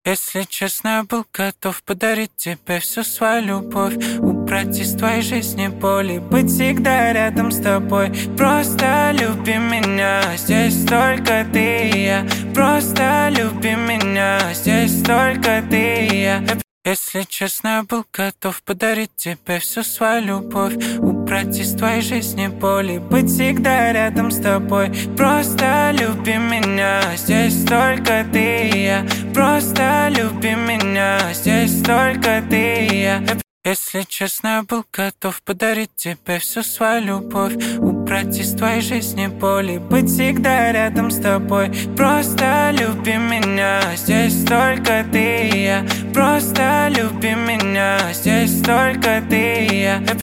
Если честно, я был готов подарить тебе всю свою любовь, убрать из твоей жизни боли, быть всегда рядом с тобой. Просто люби меня, здесь только ты и я. Просто люби меня, здесь только ты и я. Если честно, я был готов подарить тебе всю свою любовь, убрать из твоей жизни боли, быть всегда рядом с тобой. Просто люби меня, здесь только ты и я. Просто люби меня, здесь только ты и я. Если честно, я был готов подарить тебе всю свою любовь, убрать из твоей жизни боли, быть всегда рядом с тобой. Просто люби меня, здесь только ты и я. Просто люби меня, здесь только ты и я.